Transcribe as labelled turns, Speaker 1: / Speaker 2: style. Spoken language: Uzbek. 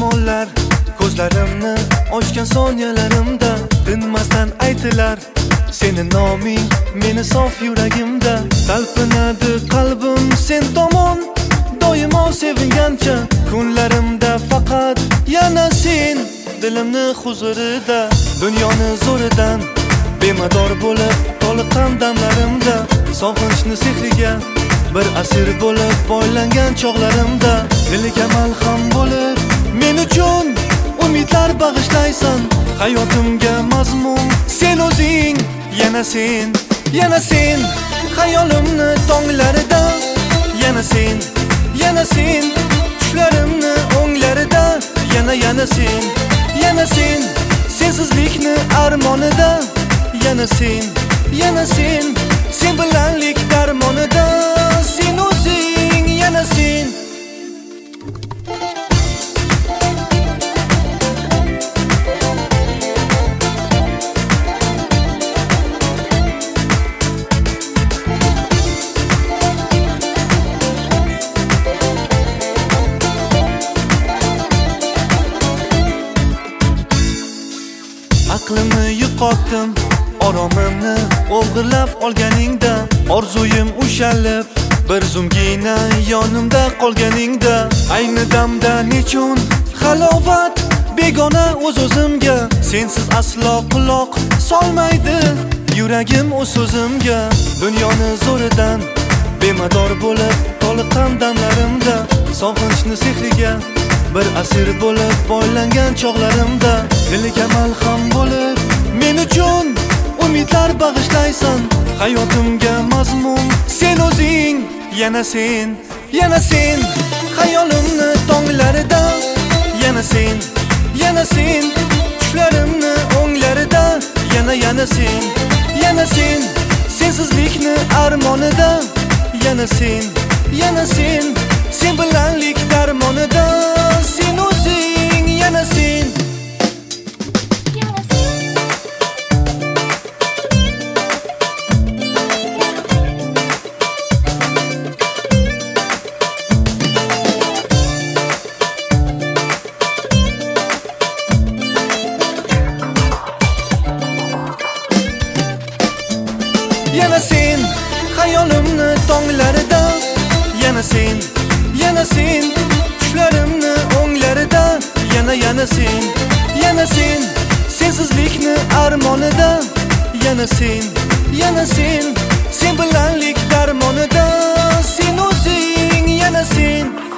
Speaker 1: zamonlar ko'zlarimni ochgan soniyalarimda tinmasdan aytilar seni noming meni sof yuragimda talpinadi qalbim sen tomon doimo sevingancha kunlarimda faqat yana sen dilimni huzurida dunyoni zo'ridan bemador bo'lib toliqqan damlarimda sog'inchni sehriga bir asir bo'lib boylangan chog'larimda diliga malham bo'lib men uchun umidlar bag'ishlaysan hayotimga mazmun sen o'zing yana sen xayolimni tonglarida yana sen tushlarimni o'nglarida yana sen sensizlikni armonida yana sen bilanlik darmonida sen o'zing yana sen aqlimni yo'qotdim oromimni o'g'irlab olganingda orzuyim ushalib bir zumgina yonimda qolganingda ayni damda nechun halovat begona o'z-o'zimga sensiz aslo quloq solmaydi yuragim o'z so'zimga dunyoni zo'ridan bemador bo'lib toliqqan damlarimda sog'inchni sehriga bir asir bo'lib boylangan chog'larimda diliga malham bo'lib men uchun umidlar bag'ishlaysan hayotimga mazmun sen o'zing yana sen xayolimni tonglarida yana sen tushlarimni o'nglarida yana sen sensizlikni armonida yana sen bilanlik darmonida sen o'zing yana sen yana sen xayolimni tonglarida yana sen tushlarimni o'nglarida yana sen sensizlikni armonida yana sen bilanlik darmonida sen o'zing yana sen